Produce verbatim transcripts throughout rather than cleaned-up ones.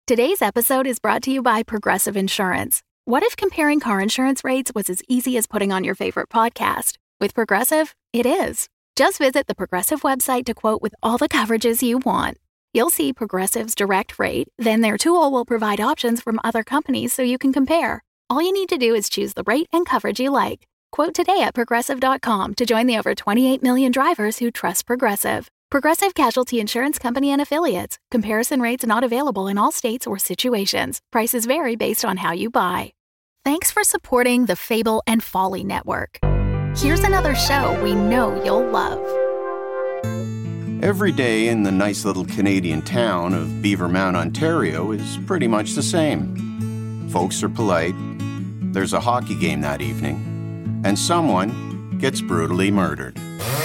Today's episode is brought to you by Progressive Insurance. What if comparing car insurance rates was as easy as putting on your favorite podcast? With Progressive, it is. Just visit the Progressive website to quote with all the coverages you want. You'll see Progressive's direct rate, then their tool will provide options from other companies so you can compare. All you need to do is choose the rate and coverage you like. Quote today at progressive dot com to join the over twenty-eight million drivers who trust Progressive. Progressive Casualty Insurance Company and Affiliates. Comparison rates not available in all states or situations. Prices vary based on how you buy. Thanks for supporting the Fable and Folly Network. Here's another show we know you'll love. Every day in the nice little Canadian town of Beavermount, Ontario is pretty much the same. Folks are polite, there's a hockey game that evening, and someone gets brutally murdered.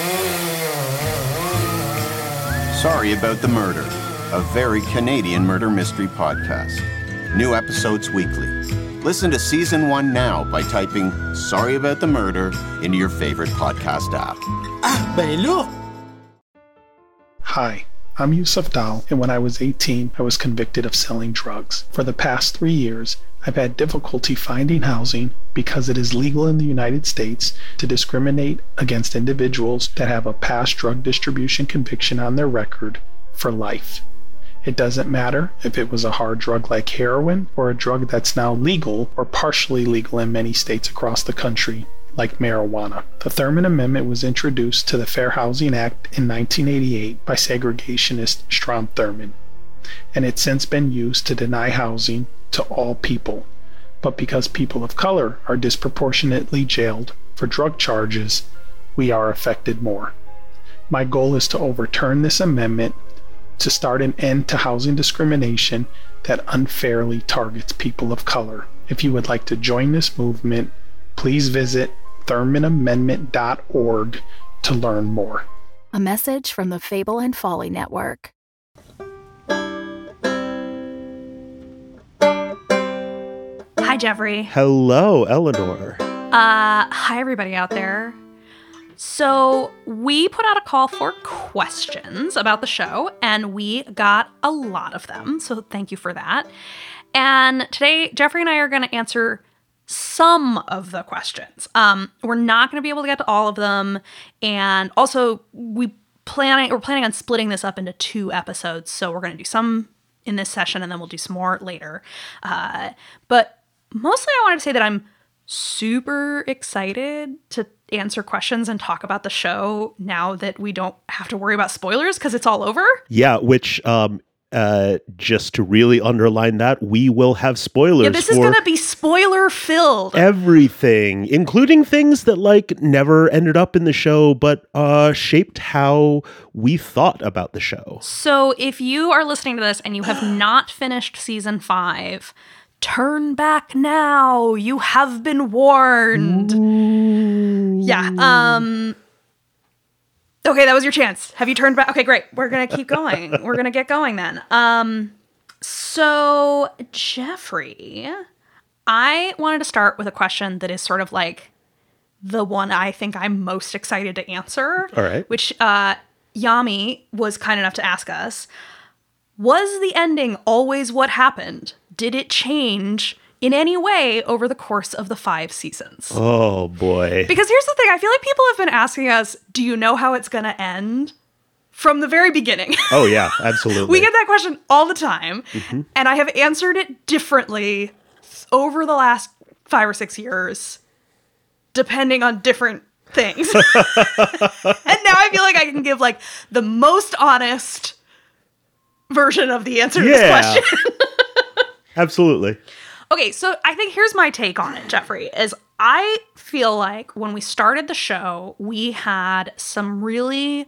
Sorry About the Murder, a very Canadian murder mystery podcast. New episodes weekly. Listen to Season one now by typing Sorry About the Murder into your favorite podcast app. Ah, ben là! Hi, I'm Yusuf Dal, and when I was eighteen, I was convicted of selling drugs. For the past three years, I've had difficulty finding housing because it is legal in the United States to discriminate against individuals that have a past drug distribution conviction on their record for life. It doesn't matter if it was a hard drug like heroin or a drug that's now legal or partially legal in many states across the country, like marijuana. The Thurmond Amendment was introduced to the Fair Housing Act in nineteen eighty-eight by segregationist Strom Thurmond, and it's since been used to deny housing to all people. But because people of color are disproportionately jailed for drug charges, we are affected more. My goal is to overturn this amendment to start an end to housing discrimination that unfairly targets people of color. If you would like to join this movement, please visit thurmond amendment dot org to learn more. A message from the Fable and Folly Network. Hi, Jeffrey. Hello, Eleanor. Uh, hi, everybody out there. So we put out a call for questions about the show, and we got a lot of them. So thank you for that. And today, Jeffrey and I are going to answer some of the questions. Um, we're not going to be able to get to all of them, and also we planning we're planning on splitting this up into two episodes. So we're going to do some in this session, and then we'll do some more later. Uh, but mostly, I wanted to say that I'm super excited to answer questions and talk about the show now that we don't have to worry about spoilers because it's all over. Yeah, which um, uh, just to really underline that, we will have spoilers. Yeah, this is going to be spoiler filled. Everything, including things that like never ended up in the show, but uh, shaped how we thought about the show. So if you are listening to this and you have not finished season five, turn back now. You have been warned. Ooh. Yeah. Um. Okay, that was your chance. Have you turned back? Okay, great. We're gonna keep going. We're gonna get going then. Um. So, Jeffrey, I wanted to start with a question that is sort of like the one I think I'm most excited to answer. All right. Which uh, Yami was kind enough to ask us. Was the ending always what happened? Did it change in any way over the course of the five seasons? Oh, boy. Because here's the thing. I feel like people have been asking us, do you know how it's going to end? From the very beginning. Oh, yeah, absolutely. We get that question all the time. Mm-hmm. And I have answered it differently over the last five or six years, depending on different things. And now I feel like I can give like the most honest version of the answer to yeah. this question. Absolutely. Okay, so I think here's my take on it, Jeffrey, is I feel like when we started the show, we had some really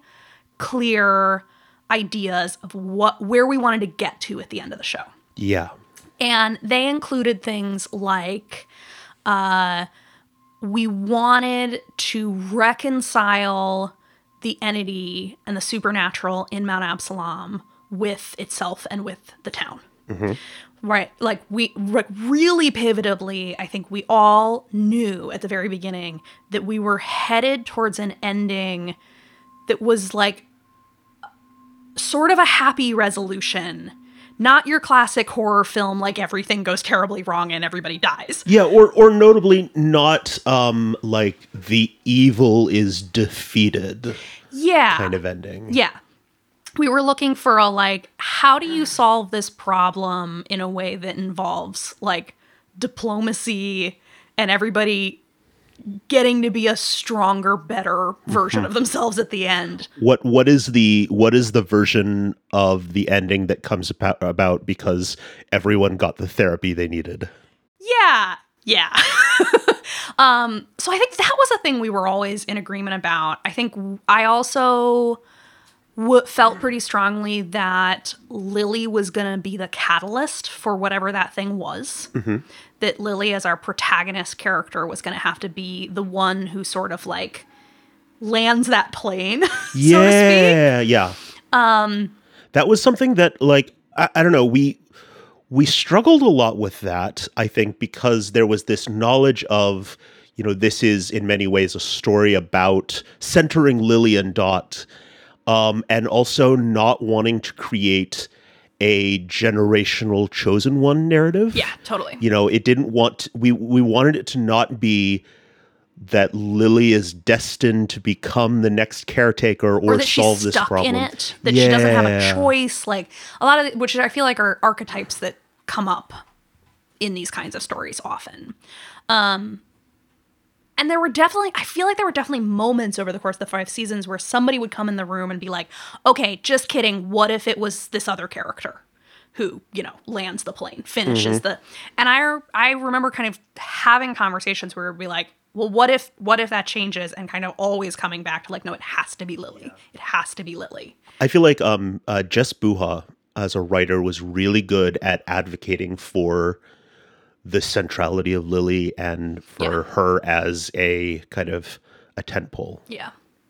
clear ideas of what where we wanted to get to at the end of the show. Yeah. And they included things like uh, we wanted to reconcile the entity and the supernatural in Mount Absalom with itself and with the town. Mm-hmm. Right. Like we re- really pivotably, I think we all knew at the very beginning that we were headed towards an ending that was like sort of a happy resolution not your classic horror film like everything goes terribly wrong and everybody dies. Yeah, or or notably not um like the evil is defeated Yeah. kind of ending. Yeah. We were looking for a like, how do you solve this problem in a way that involves like diplomacy and everybody getting to be a stronger, better version Mm-hmm. of themselves at the end. What what is the what is the version of the ending that comes about, about because everyone got the therapy they needed? Yeah. Yeah. um, so I think that was a thing we were always in agreement about. I think I also w- felt pretty strongly that Lily was going to be the catalyst for whatever that thing was. Mm-hmm. That Lily, as our protagonist character, was going to have to be the one who sort of like lands that plane, so to speak. Yeah, yeah. Um, that was something that, like, I, I don't know, we we struggled a lot with that, I think, because there was this knowledge of, you know, this is in many ways a story about centering Lily and Dot, um, and also not wanting to create a generational chosen one narrative. Yeah, totally. You know, it didn't want, we, we wanted it to not be that Lily is destined to become the next caretaker or, or that solve she's this stuck problem. in it, that she doesn't have a Yeah. choice. Like a lot of, which I feel like are archetypes that come up in these kinds of stories often. Um, and there were definitely, I feel like there were definitely moments over the course of the five seasons where somebody would come in the room and be like, okay, just kidding. What if it was this other character who, you know, lands the plane, finishes Mm-hmm. the, and I, I remember kind of having conversations where we'd be like, well, what if, what if that changes, and kind of always coming back to like, no, it has to be Lily. It has to be Lily. I feel like um, uh, Jess Buha, as a writer, was really good at advocating for the centrality of Lily and for Yeah. her as a kind of a tentpole. Yeah.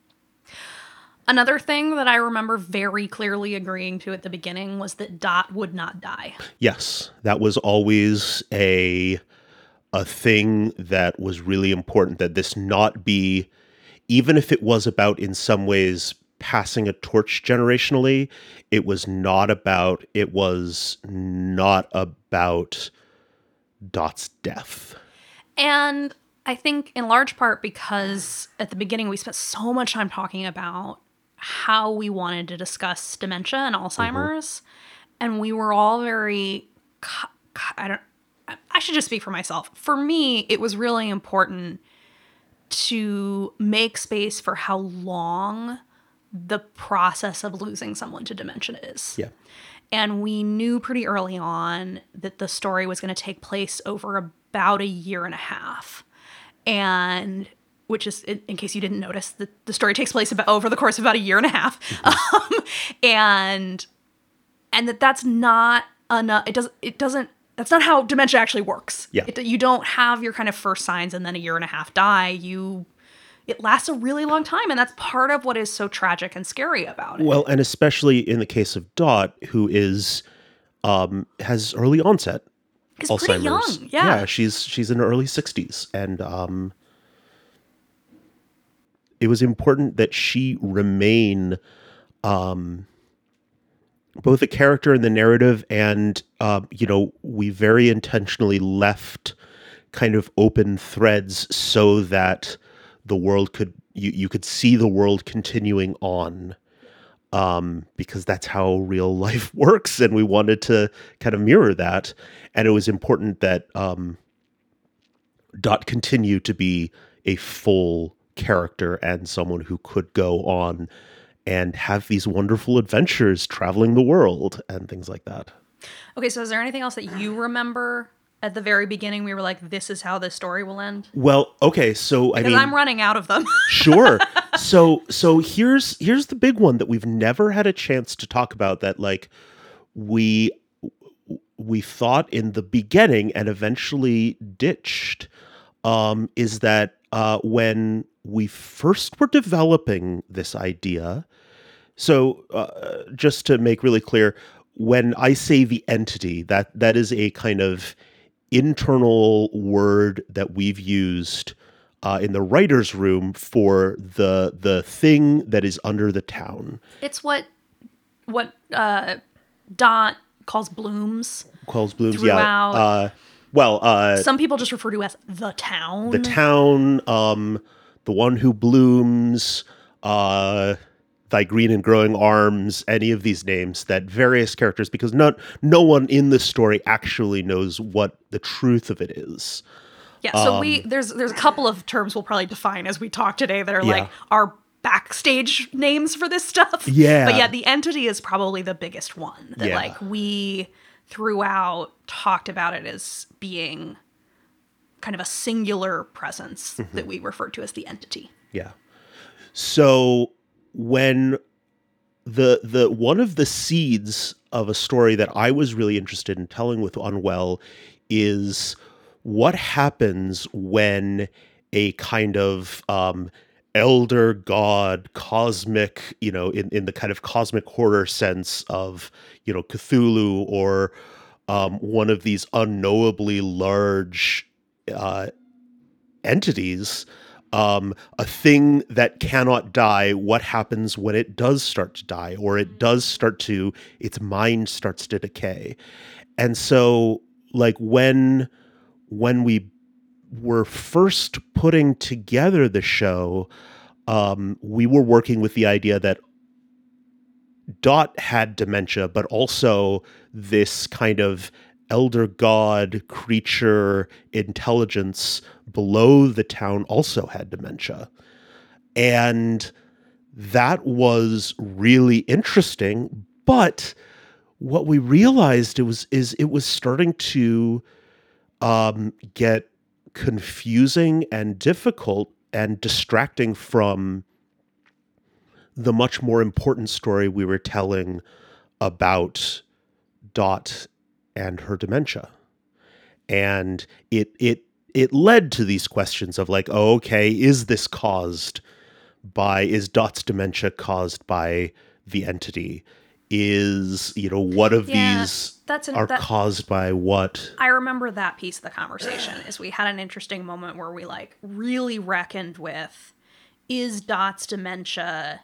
Another thing that I remember very clearly agreeing to at the beginning was that Dot would not die. Yes, that was always a a thing that was really important, that this not be, even if it was about in some ways passing a torch generationally, it was not about, it was not about Dot's death. And I think in large part because at the beginning we spent so much time talking about how we wanted to discuss dementia and Alzheimer's. Mm-hmm. And we were all very, I don't, I should just speak for myself. For me, it was really important to make space for how long the process of losing someone to dementia is. Yeah. And we knew pretty early on that the story was going to take place over about a year and a half. And which is, in, in case you didn't notice, the, the story takes place about over the course of about a year and a half. Mm-hmm. Um, and and that that's not enough. It doesn't, it doesn't, that's not how dementia actually works. Yeah. It, you don't have your kind of first signs and then a year and a half die. You, it lasts a really long time. And that's part of what is so tragic and scary about it. Well, and especially in the case of Dot, who is, um, has early onset It's Alzheimer's. pretty young. Yeah. Yeah, she's, she's in her early sixties. And, um, it was important that she remain, um, both a character in the narrative and, uh, you know, we very intentionally left kind of open threads so that the world could, you, you could see the world continuing on, um, because that's how real life works. And we wanted to kind of mirror that. And it was important that um, Dot continue to be a full character and someone who could go on and have these wonderful adventures traveling the world and things like that. Okay, so is there anything else that you remember at the very beginning? We were like, this is how this story will end? Well, okay, so I Because mean, I'm running out of them. sure. So so here's here's the big one that we've never had a chance to talk about, that like we we thought in the beginning and eventually ditched, um, is that uh, when we first were developing this idea, so uh, just to make really clear, when I say the entity, that that is a kind of internal word that we've used uh, in the writer's room for the the thing that is under the town. It's what what uh, Dot calls blooms. Quells Blooms, throughout. yeah. Uh, well, uh, Some people just refer to as the town. the town, um, the one who blooms, uh, thy green and growing arms, any of these names that various characters, because not no one in the story actually knows what the truth of it is. Yeah, so Um, we there's there's a couple of terms we'll probably define as we talk today that are Yeah. like our backstage names for this stuff. Yeah. But yeah, the entity is probably the biggest one that Yeah. like we throughout talked about it as being kind of a singular presence Mm-hmm. that we refer to as the entity. Yeah. So when the the one of the seeds of a story that I was really interested in telling with Unwell is what happens when a kind of um, elder god, cosmic, you know, in, in the kind of cosmic horror sense of, you know, Cthulhu or um, one of these unknowably large uh, entities, um, a thing that cannot die, what happens when it does start to die, or it does start to, its mind starts to decay. And so, like, when when we were first putting together the show, um, we were working with the idea that Dot had dementia, but also this kind of elder god creature intelligence below the town also had dementia. And that was really interesting. But what we realized it was is it was starting to um, get confusing and difficult and distracting from the much more important story we were telling about Dot and her dementia. And it it it led to these questions of like, oh, okay, is this caused by, is Dot's dementia caused by the entity? Is, you know, what of Yeah, these that's an- are that- caused by what? I remember that piece of the conversation is we had an interesting moment where we like really reckoned with, is Dot's dementia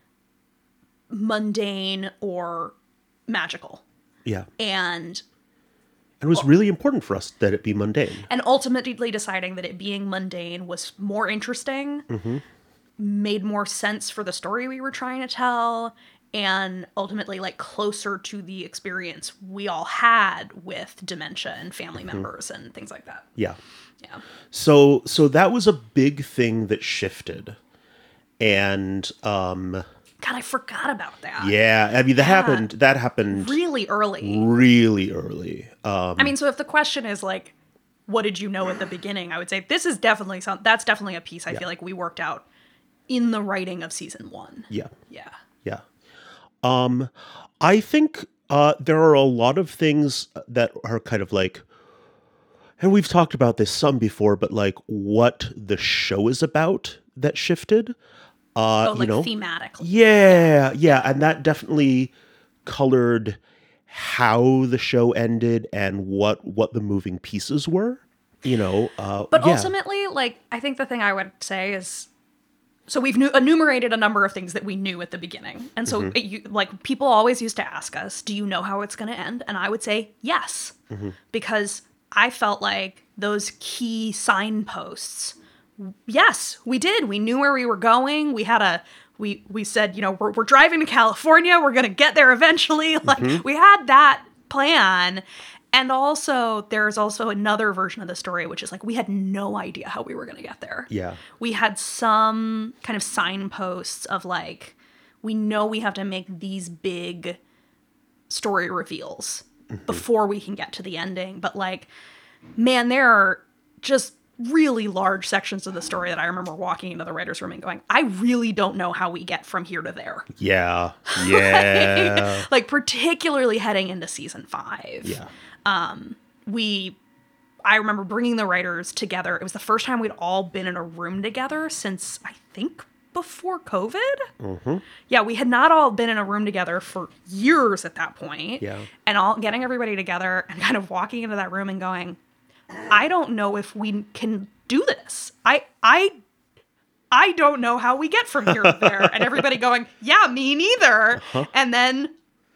mundane or magical? Yeah. And And it was really important for us that it be mundane. and ultimately deciding that it being mundane was more interesting, Mm-hmm. made more sense for the story we were trying to tell, and ultimately like closer to the experience we all had with dementia and family Mm-hmm. members and things like that. Yeah. Yeah. So so that was a big thing that shifted. And um God, I forgot about that. yeah, I mean that happened that happened Really early. really early. Um I mean, so if the question is like, what did you know at the beginning? I would say this is definitely some, that's definitely a piece I feel like we worked out in the writing of season one. yeah. Yeah. Yeah. Um I think uh there are a lot of things that are kind of like, and we've talked about this some before, but like what the show is about that shifted. Uh, Oh, like you know, thematically. yeah, yeah, and that definitely colored how the show ended and what what the moving pieces were. You know, uh, But yeah. ultimately, like, I think the thing I would say is, so we've nu- enumerated a number of things that we knew at the beginning. And so, Mm-hmm. it, you, like, people always used to ask us, do you know how it's going to end? And I would say yes. Mm-hmm. Because I felt like those key signposts, yes, we did. We knew where we were going. We had a, we, we said, you know, we're, we're driving to California. We're going to get there eventually. Like, Mm-hmm. we had that plan. And also, there's also another version of the story, which is like, we had no idea how we were going to get there. Yeah. We had some kind of signposts of like, we know we have to make these big story reveals before we can get to the ending. But like, man, there are just really large sections of the story that I remember walking into the writer's room and going, I really don't know how we get from here to there. Yeah, yeah, Like, particularly heading into season five. yeah, we I remember bringing the writers together. It was the first time we'd all been in a room together since I think before COVID. Mm-hmm. Yeah, we had not all been in a room together for years at that point. Yeah. And all getting everybody together and kind of walking into that room and going, I don't know if we can do this. I I I don't know how we get from here to there. And everybody going, yeah, me neither. Uh-huh. And then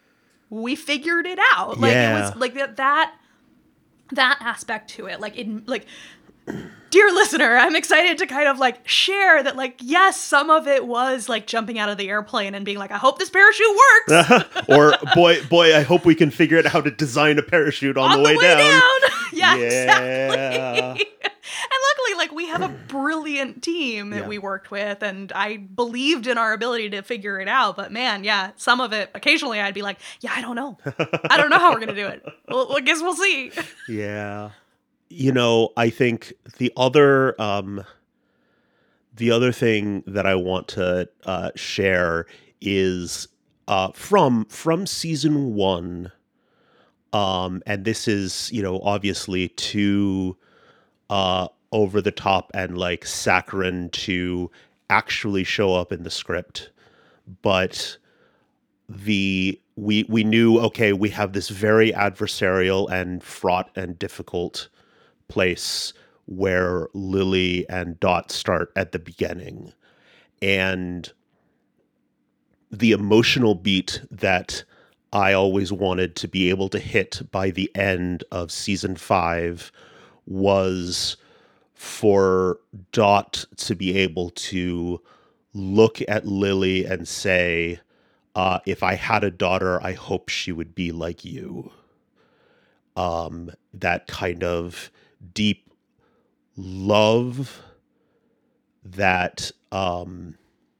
we figured it out. Like Yeah. it was like that that that aspect to it. Like it like dear listener, I'm excited to kind of like share that like yes, some of it was like jumping out of the airplane and being like, I hope this parachute works. Or boy, boy, I hope we can figure out how to design a parachute on, on the way, down. yeah, Yeah. exactly. And luckily, like, we have a brilliant team that Yeah. we worked with, and I believed in our ability to figure it out. But man, yeah, some of it, occasionally I'd be like, yeah, I don't know. I don't know how we're going to do it. Well, I guess we'll see. Yeah. You know, I think the other um the other thing that I want to uh share is uh from from season one. Um and this is, you know, obviously too uh over the top and like saccharine to actually show up in the script. But the we we knew, okay, we have this very adversarial and fraught and difficult place where Lily and Dot start at the beginning. And the emotional beat that I always wanted to be able to hit by the end of season five was for Dot to be able to look at Lily and say, uh, if I had a daughter, I hope she would be like you. Um, that kind of deep love that um,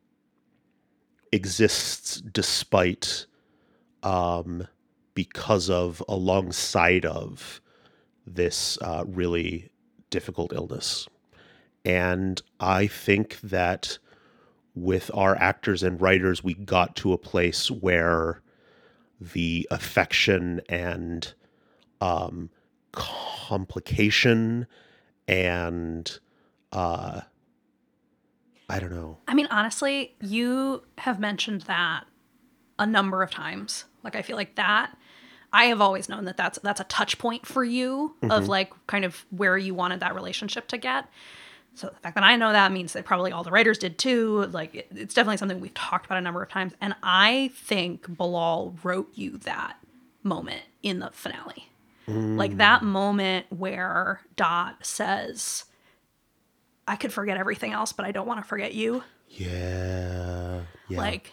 exists despite, um, because of, alongside of this uh, really difficult illness. And I think that with our actors and writers, we got to a place where the affection and um, complication and uh, I don't know. I mean, honestly, you have mentioned that a number of times. Like, I feel like that, I have always known that that's, that's a touch point for you mm-hmm. of like kind of where you wanted that relationship to get. So the fact that I know that means that probably all the writers did too. Like, it, it's definitely something we've talked about a number of times. And I think Bilal wrote you that moment in the finale. Mm. Like that moment where Dot says, I could forget everything else, but I don't want to forget you. Yeah. yeah. Like,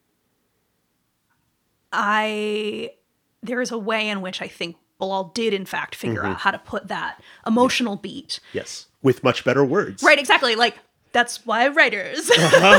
I, there is a way in which I think Bilal did in fact figure mm-hmm. out how to put that emotional yeah. beat. Yes. With much better words. Right, exactly. Like, that's why writers.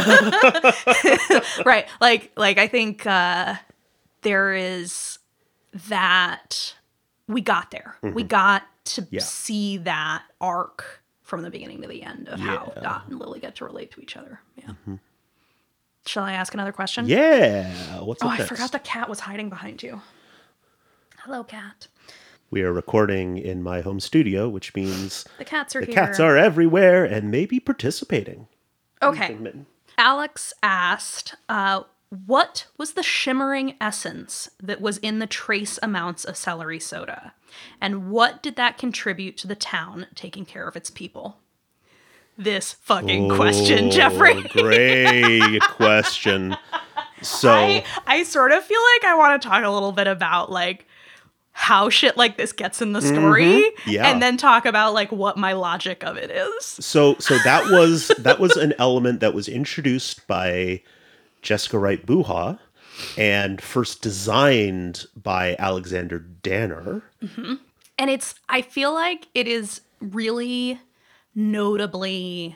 Right. Like, like I think uh, there is that we got there. Mm-hmm. We got to yeah. see that arc from the beginning to the end of yeah. how Dot and Lily get to relate to each other. Yeah. Mm-hmm. Shall I ask another question? Yeah. What's oh, up I next? forgot the cat was hiding behind you. Hello, cat. We are recording in my home studio, which means the cats are the here. The cats are everywhere and maybe participating. Okay. Alex asked, uh, what was the shimmering essence that was in the trace amounts of celery soda? And what did that contribute to the town taking care of its people? This fucking oh, question, Jeffrey. Great question. So I, I sort of feel like I want to talk a little bit about like how shit like this gets in the story mm-hmm. yeah. and then talk about like what my logic of it is. So so that was that was an element that was introduced by Jessica Wright Buha and first designed by Alexander Danner. Mm-hmm. And it's I feel like it is really notably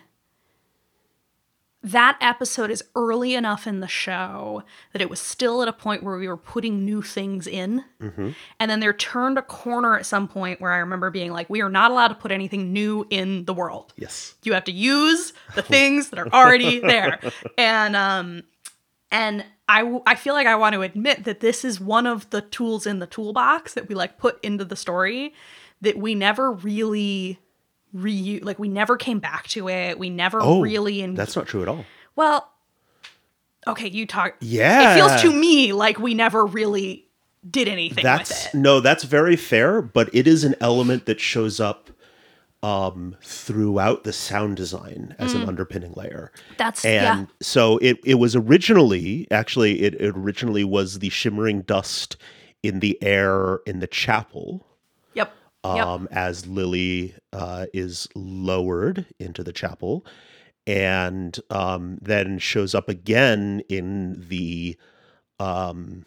that episode is early enough in the show that it was still at a point where we were putting new things in. Mm-hmm. And then there turned a corner at some point where I remember being like, we are not allowed to put anything new in the world. Yes. You have to use the things that are already there. And um, and I, I feel like I want to admit that this is one of the tools in the toolbox that we like put into the story that we never really... Re- like we never came back to it. We never oh, really. En- that's not true at all. Well, okay, you talk. Yeah, it feels to me like we never really did anything that's, with it. No, that's very fair, but it is an element that shows up um, throughout the sound design as mm. an underpinning layer. That's and yeah. so it it was originally actually it, it originally was the shimmering dust in the air in the chapel. Yep. Um, yep. As Lily uh, is lowered into the chapel, and um, then shows up again in the um,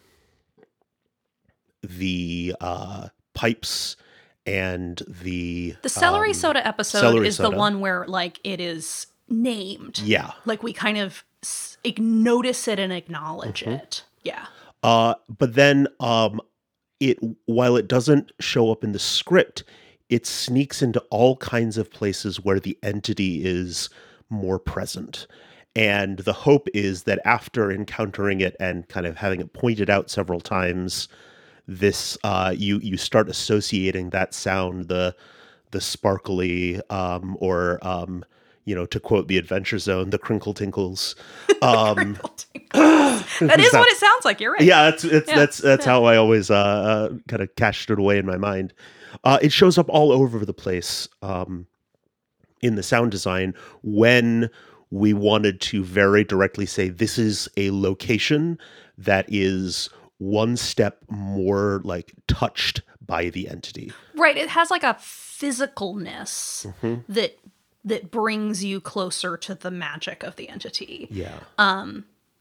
the uh, pipes and the the celery um, soda episode celery is soda. the one where like it is named. Yeah, like we kind of s- notice it and acknowledge mm-hmm. it. Yeah. Uh, but then um, it while it doesn't show up in the script, it sneaks into all kinds of places where the entity is more present. And the hope is that after encountering it and kind of having it pointed out several times, this uh, you you start associating that sound, the the sparkly um, or um, you know, to quote the Adventure Zone, the crinkle tinkles. Um, crinkle tinkles. That is what it sounds like. You're right. Yeah, it's, it's, yeah. that's that's yeah. how I always uh, uh, kind of cached it away in my mind. Uh, it shows up all over the place um, in the sound design when we wanted to very directly say this is a location that is one step more like touched by the entity. Right. It has like a physicalness mm-hmm. that that brings you closer to the magic of the entity. Yeah. Um.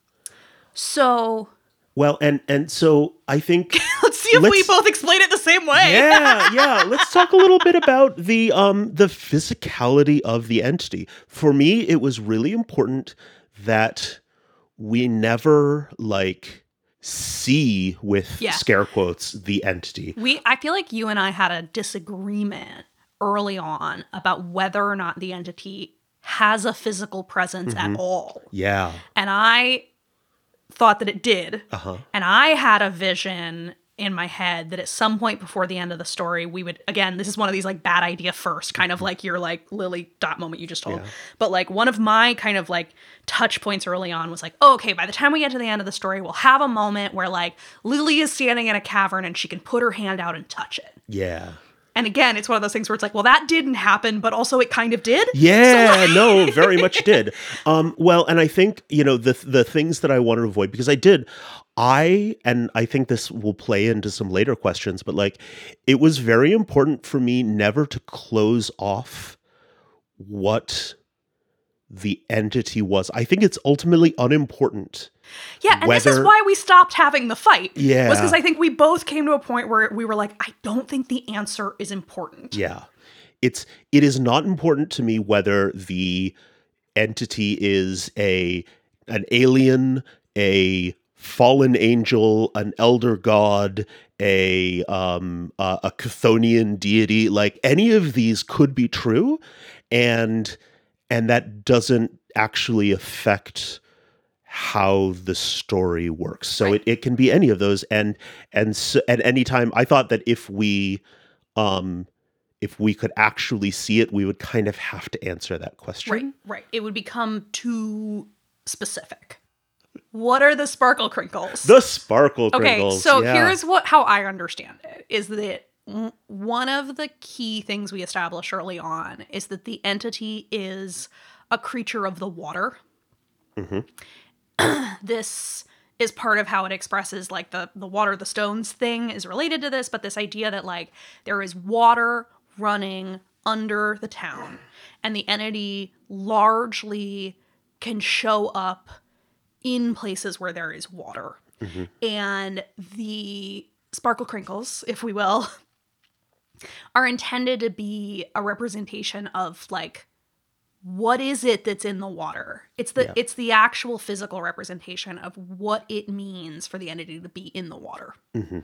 So. Well, and and so I think let's see if let's, we both explain it the same way. yeah, yeah. Let's talk a little bit about the um the physicality of the entity. For me, it was really important that we never like see with yeah. scare quotes the entity. We I feel like you and I had a disagreement early on about whether or not the entity has a physical presence mm-hmm. at all. Yeah. And I thought that it did. Uh-huh. And I had a vision in my head that at some point before the end of the story, we would, again, this is one of these like bad idea first, kind of like your like Lily dot moment you just told. Yeah. But like one of my kind of like touch points early on was like, oh, okay, by the time we get to the end of the story, we'll have a moment where like Lily is standing in a cavern and she can put her hand out and touch it. Yeah. And again, it's one of those things where it's like, well, that didn't happen, but also it kind of did. Yeah, so like- no, very much did. Um, well, and I think, you know, the the things that I want to avoid, because I did, I, and I think this will play into some later questions, but like, it was very important for me never to close off what the entity was. I think it's ultimately unimportant. Yeah, and whether, this is why we stopped having the fight. Yeah. Was because I think we both came to a point where we were like, I don't think the answer is important. Yeah. It's it is not important to me whether the entity is a an alien, a fallen angel, an elder god, a um uh, a Chthonian deity. Like any of these could be true, and and that doesn't actually affect how the story works. So right. it, it can be any of those. And, and so at any time, I thought that if we, um, if we could actually see it, we would kind of have to answer that question. Right, right. It would become too specific. What are the sparkle crinkles? The sparkle crinkles. Okay, so yeah. here's what how I understand it, is that one of the key things we established early on is that the entity is a creature of the water. Mm-hmm. This is part of how it expresses like the the water, the stones thing is related to this, but this idea that like there is water running under the town and the entity largely can show up in places where there is water. Mm-hmm. And the sparkle crinkles, if we will, are intended to be a representation of like, what is it that's in the water? It's the yeah. it's the actual physical representation of what it means for the entity to be in the water. Mm-hmm.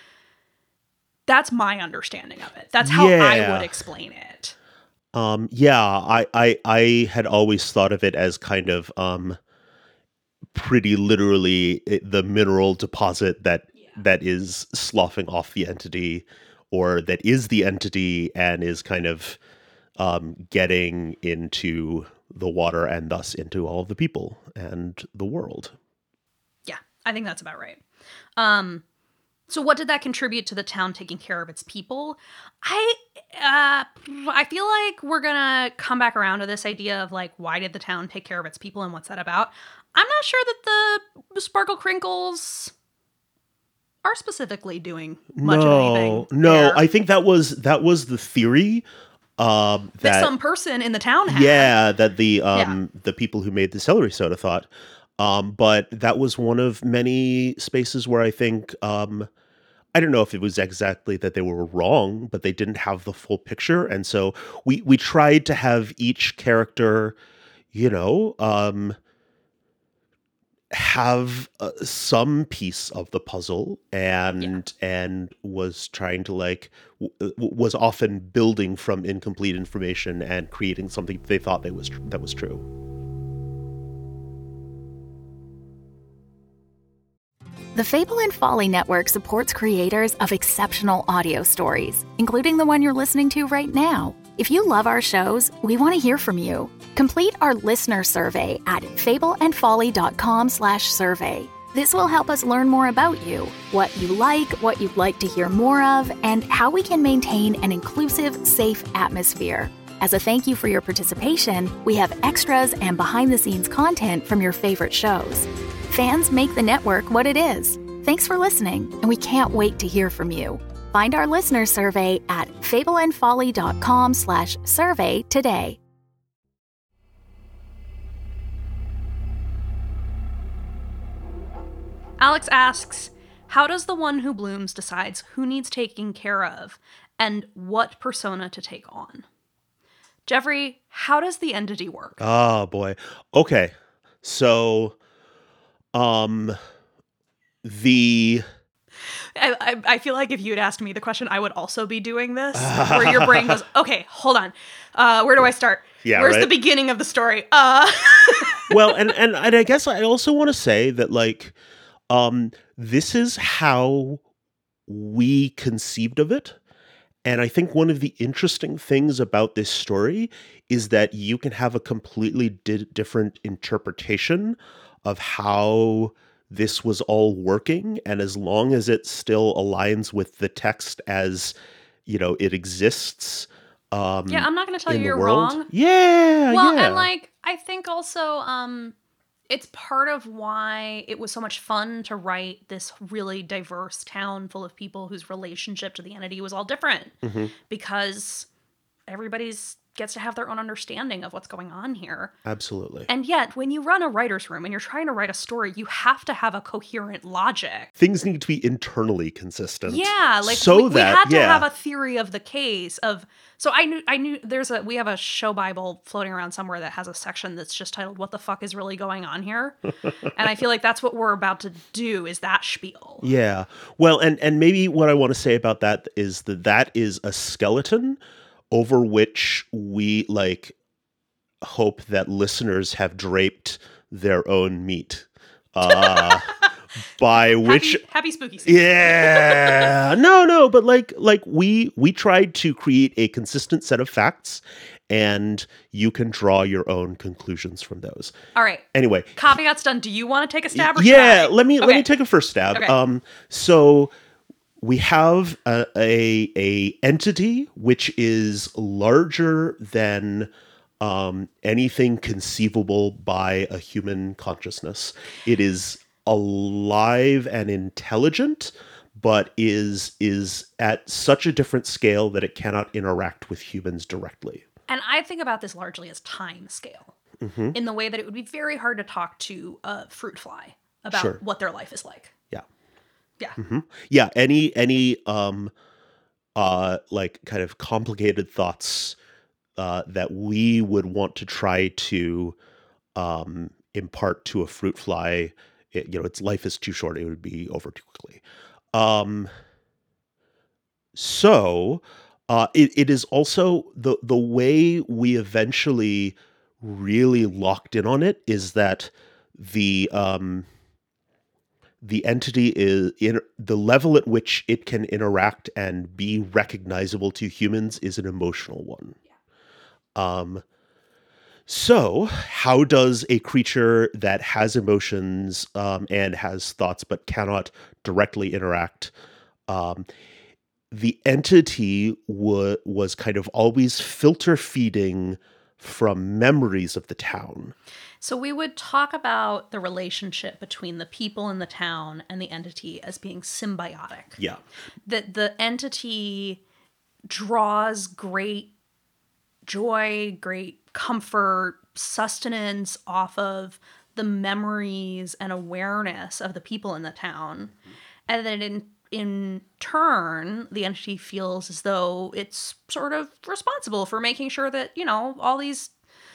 That's my understanding of it. That's how yeah. I would explain it. Um, yeah, I, I I had always thought of it as kind of um, pretty literally the mineral deposit that yeah. that is sloughing off the entity, or that is the entity and is kind of Um, getting into the water and thus into all of the people and the world. Yeah, I think that's about right. Um, so what did that contribute to the town taking care of its people? I uh, I feel like we're gonna come back around to this idea of like, why did the town take care of its people and what's that about? I'm not sure that the, the sparkle crinkles are specifically doing much no, of anything. No, there. I think that was that was the theory. Um, that, that some person in the town had. Yeah, that the um Yeah. the people who made the celery soda thought. Um, but that was one of many spaces where I think um I don't know if it was exactly that they were wrong, but they didn't have the full picture, and so we we tried to have each character, you know, um have uh, some piece of the puzzle, and and was trying to like w- w- was often building from incomplete information and creating something they thought they was tr- that was true. The Fable and Folly Network supports creators of exceptional audio stories, including the one you're listening to right now. If you love our shows, we want to hear from you. Complete our listener survey at fableandfolly.com slash survey. This will help us learn more about you, what you like, what you'd like to hear more of, and how we can maintain an inclusive, safe atmosphere. As a thank you for your participation, we have extras and behind-the-scenes content from your favorite shows. Fans make the network what it is. Thanks for listening, and we can't wait to hear from you. Find our listener survey at fableandfolly.com slash survey today. Alex asks, how does the one who blooms decides who needs taking care of and what persona to take on? Jeffrey, how does the entity work? Oh boy. Okay. So um the I, I, I feel like if you had asked me the question, I would also be doing this, where your brain goes, okay, hold on. Uh, where do I start? Yeah, Where's right? the beginning of the story? Uh. well, and, and and I guess I also want to say that like um this is how we conceived of it. And I think one of the interesting things about this story is that you can have a completely di- different interpretation of how this was all working. And as long as it still aligns with the text as, you know, it exists. Um, yeah, I'm not going to tell in you the you're world. wrong. Yeah, Well, yeah. and like, I think also um, it's part of why it was so much fun to write this really diverse town full of people whose relationship to the entity was all different. Mm-hmm. Because everybody's gets to have their own understanding of what's going on here. Absolutely. And yet, when you run a writer's room and you're trying to write a story, you have to have a coherent logic. Things need to be internally consistent. Yeah, like so we, we that, had to yeah. have a theory of the case of. So I knew I knew there's a we have a show Bible floating around somewhere that has a section that's just titled "What the fuck is really going on here?" And I feel like that's what we're about to do is that spiel. Yeah. Well, and and maybe what I want to say about that is that that is a skeleton over which we like hope that listeners have draped their own meat. Uh by which happy, happy spooky season. Yeah. no, no, but like like we we tried to create a consistent set of facts, and you can draw your own conclusions from those. All right. Anyway, caveats done. Do you want to take a stab or yeah, should I? let me okay. let me take a first stab. Okay. Um so we have a, a a entity which is larger than um, anything conceivable by a human consciousness. It is alive and intelligent, but is is at such a different scale that it cannot interact with humans directly. And I think about this largely as time scale, mm-hmm. in the way that it would be very hard to talk to a fruit fly about Sure. what their life is like. Yeah. Yeah. Mm-hmm. Yeah. Any, any, um, uh, like kind of complicated thoughts, uh, that we would want to try to, um, impart to a fruit fly, it, you know, its life is too short. It would be over too quickly. Um, so, uh, it, it is also the, the way we eventually really locked in on it is that the, um, the entity is in the level at which it can interact and be recognizable to humans is an emotional one. Yeah. Um, so how does a creature that has emotions, um, and has thoughts, but cannot directly interact, um, the entity wa- was kind of always filter feeding, from memories of the town. So we would talk about the relationship between the people in the town and the entity as being symbiotic. Yeah. That the entity draws great joy, great comfort, sustenance off of the memories and awareness of the people in the town. And then in in turn, the entity feels as though it's sort of responsible for making sure that, you know, all these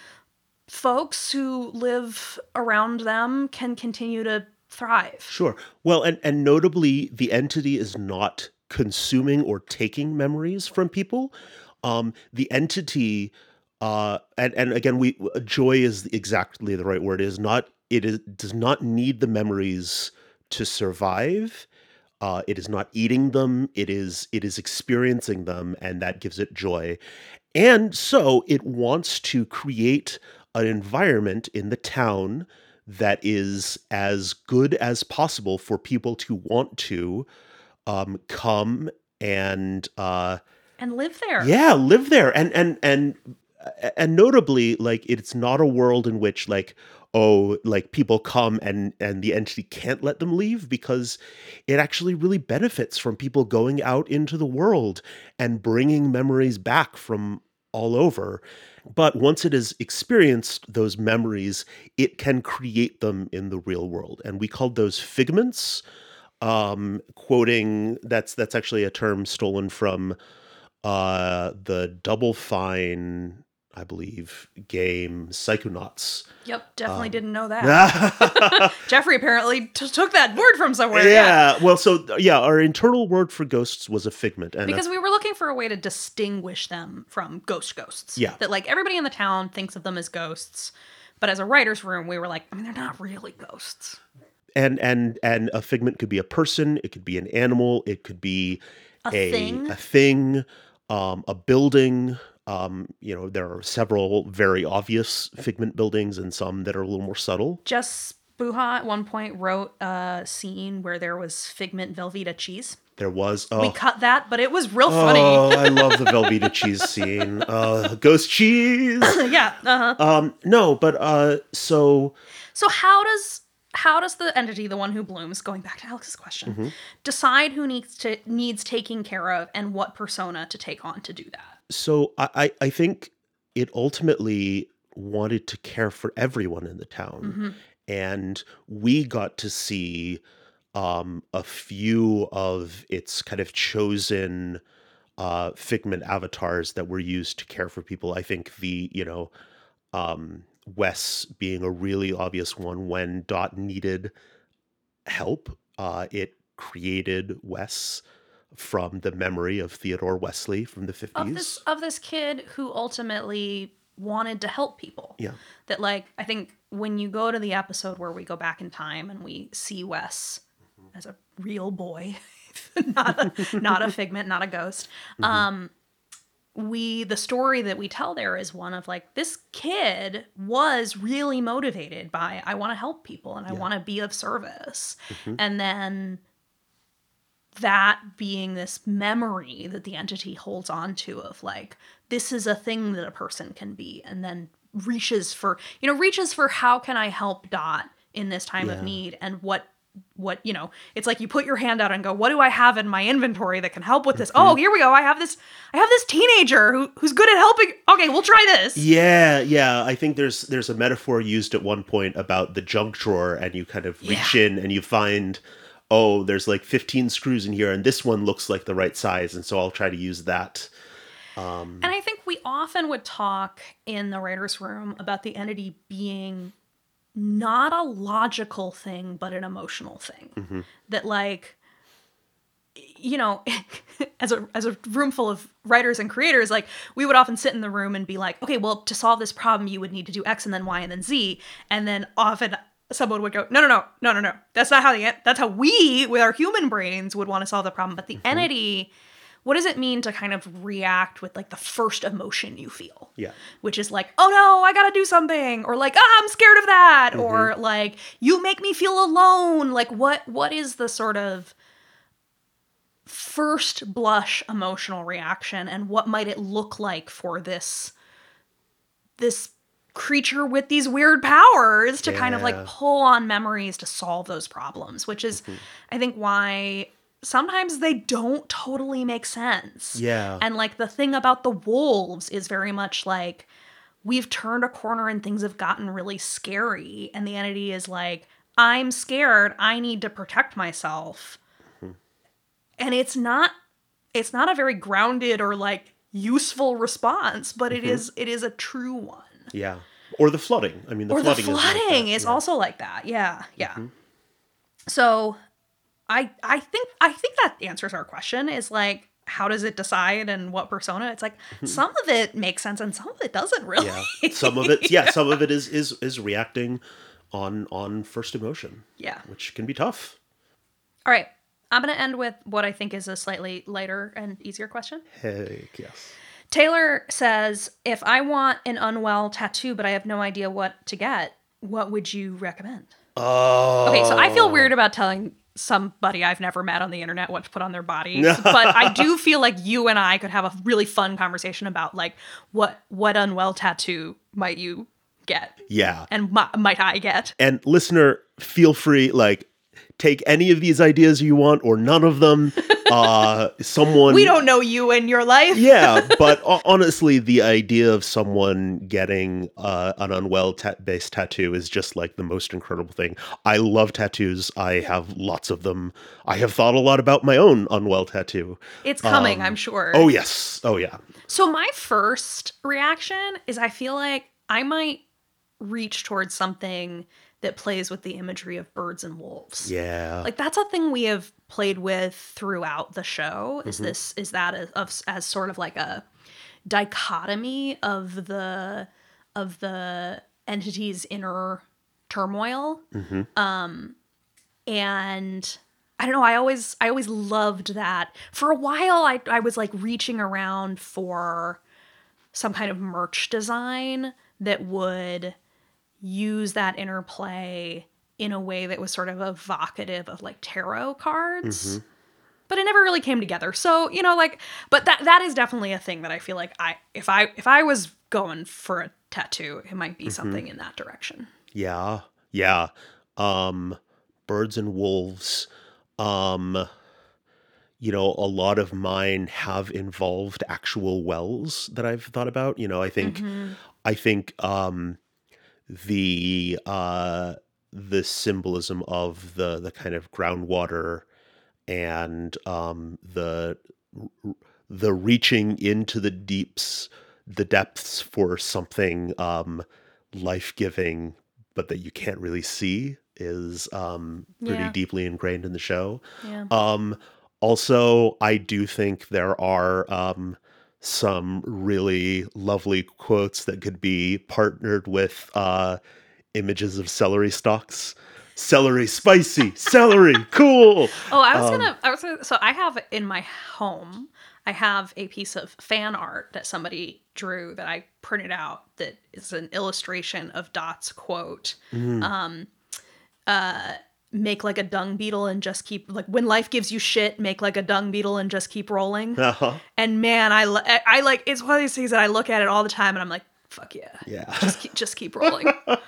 folks who live around them can continue to thrive. Sure. Well, and, and notably, the entity is not consuming or taking memories from people. Um, the entity, uh, and, and again, we joy is exactly the right word. It is not. It is does not need the memories to survive. Uh, it is not eating them. It is it is experiencing them, and that gives it joy. And so it wants to create an environment in the town that is as good as possible for people to want to um, come and uh, and live there. Yeah, live there, and and and and notably, like it's not a world in which like oh, like people come and and the entity can't let them leave, because it actually really benefits from people going out into the world and bringing memories back from all over. But once it has experienced those memories, it can create them in the real world. And we called those figments, um, quoting, that's that's actually a term stolen from uh, the Double Fine, I believe, game Psychonauts. Yep, definitely Um, didn't know that. Jeffrey apparently t- took that word from somewhere. Yeah, well, so, yeah, our internal word for ghosts was a figment. And Because a- we were looking for a way to distinguish them from ghost ghosts. Yeah. That, like, everybody in the town thinks of them as ghosts. But as a writer's room, we were like, I mean, they're not really ghosts. and and and a figment could be a person, it could be an animal, it could be A a thing. a thing, um, a building. Um, you know, there are several very obvious figment buildings and some that are a little more subtle. Jess Buha at one point wrote a scene where there was Figment Velveeta cheese. There was oh, We cut that, but it was real funny. oh, I love the Velveeta cheese scene. Uh, ghost cheese. Yeah. Uh-huh. Um, no, but uh, so So how does how does the entity, the one who blooms, going back to Alex's question, Mm-hmm. decide who needs to needs taking care of and what persona to take on to do that? so I I I think it ultimately wanted to care for everyone in the town. Mm-hmm. And we got to see um, a few of its kind of chosen uh, figment avatars that were used to care for people. I think the, you know, um, Wes being a really obvious one. When Dot needed help, uh, it created Wes from the memory of Theodore Wesley from the fifties. Of this of this kid who ultimately wanted to help people. Yeah. That, like, I think when you go to the episode where we go back in time and we see Wes as a real boy, not a, not a figment, not a ghost. Mm-hmm. Um, we the story that we tell there is one of, like, this kid was really motivated by, I want to help people and I want to be of service. Mm-hmm. And then that being this memory that the entity holds on to of, like, this is a thing that a person can be, and then reaches for, you know, reaches for how can I help Dot in this time Yeah. of need, and what, what, you know, it's like you put your hand out and go, what do I have in my inventory that can help with this? Mm-hmm. Oh, here we go. I have this, I have this teenager who who's good at helping. Okay, we'll try this. Yeah, yeah. I think there's there's a metaphor used at one point about the junk drawer, and you kind of reach Yeah. in and you find, oh, there's like fifteen screws in here, and this one looks like the right size, and so I'll try to use that. Um, And I think we often would talk in the writer's room about the entity being not a logical thing, but an emotional thing. Mm-hmm. That, like, you know, as a as a room full of writers and creators, like, we would often sit in the room and be like, okay, well, to solve this problem, you would need to do X and then Y and then Z. And then often someone would go, no, no, no, no, no, no. That's not how the, that's how we, with our human brains, would want to solve the problem. But the Mm-hmm. entity, what does it mean to kind of react with, like, the first emotion you feel? yeah. Which is like, oh no, I gotta do something, or like, ah, I'm scared of that, or like, you make me feel alone. Like, what what is the sort of first blush emotional reaction, and what might it look like for this this creature with these weird powers to yeah. kind of like pull on memories to solve those problems, which is, mm-hmm. I think, why sometimes they don't totally make sense. Yeah. And like the thing about the wolves is very much like, we've turned a corner and things have gotten really scary. And the entity is like, I'm scared. I need to protect myself. Mm-hmm. And it's not, it's not a very grounded or like useful response, but mm-hmm. it is, it is a true one. Yeah. Or the flooding. I mean, the or flooding, the flooding is, like is yeah. also like that. Yeah. Yeah. Mm-hmm. So I I think I think that answers our question is like, how does it decide and what persona? It's like mm-hmm. some of it makes sense and some of it doesn't really. Yeah. Some of it yeah, some of it is is is reacting on on first emotion. Yeah. Which can be tough. All right. I'm going to end with what I think is a slightly lighter and easier question. Heck yes. Taylor says, if I want an unwell tattoo, but I have no idea what to get, what would you recommend? Oh. Okay, so I feel weird about telling somebody I've never met on the internet what to put on their body. But I do feel like you and I could have a really fun conversation about like, what what unwell tattoo might you get? Yeah. And m- might I get? And listener, feel free, like, take any of these ideas you want or none of them. Uh, someone we don't know you and your life. Yeah, but honestly, the idea of someone getting uh, an unwell ta- based tattoo is just like the most incredible thing. I love tattoos. I have lots of them. I have thought a lot about my own unwell tattoo. It's coming, um, I'm sure. Oh yes. Oh yeah. So my first reaction is I feel like I might reach towards something that plays with the imagery of birds and wolves. Yeah. Like that's a thing we have played with throughout the show is mm-hmm. this, is that as, of, as sort of like a dichotomy of the, of the entity's inner turmoil. Mm-hmm. Um, and I don't know, I always, I always loved that. For a while, I, I was like reaching around for some kind of merch design that would use that interplay in a way that was sort of evocative of like tarot cards. Mm-hmm. But it never really came together. So, you know, like, but that that is definitely a thing that I feel like I if I if I was going for a tattoo, it might be mm-hmm. something in that direction. Yeah. Yeah. Um birds and wolves. Um you know, a lot of mine have involved actual wells that I've thought about. You know, I think mm-hmm. I think um the uh the symbolism of the the kind of groundwater and um the the reaching into the deeps the depths for something um life-giving but that you can't really see is um pretty yeah. deeply ingrained in the show. Yeah. Um also I do think there are um some really lovely quotes that could be partnered with uh, images of celery stalks. Celery, spicy, celery, cool. Oh, I was um, gonna, I was gonna, so I have in my home, I have a piece of fan art that somebody drew that I printed out that is an illustration of Dot's quote. Mm. Um, uh, make like a dung beetle and just keep like when life gives you shit, make like a dung beetle and just keep rolling. Uh-huh. And man, I, I, I like, it's one of these things that I look at it all the time and I'm like, fuck yeah. Yeah. Just keep, just keep rolling.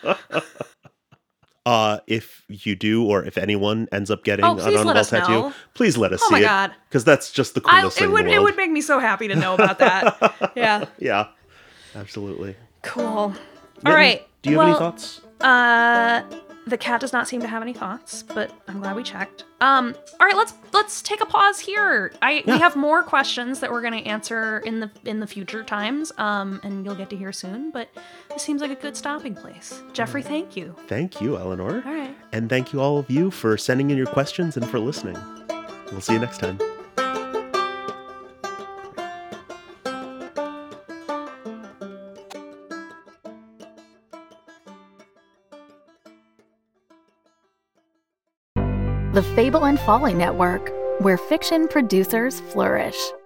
uh, if you do, or if anyone ends up getting oh, an unwell tattoo, know. please let us oh see my it. God. Because that's just the coolest I, thing it would, in the world. It would make me so happy to know about that. Yeah. Yeah. Absolutely. Cool. All Mitten, right. Do you well, have any thoughts? Uh, the cat does not seem to have any thoughts, but I'm glad we checked. Um, all right, let's let's take a pause here. I yeah. we have more questions that we're going to answer in the in the future times. Um, and you'll get to hear soon. But this seems like a good stopping place. Jeffrey, thank you. Thank you, Eleanor. All right. And thank you all of you for sending in your questions and for listening. We'll see you next time. The Fable and Folly Network, where fiction producers flourish.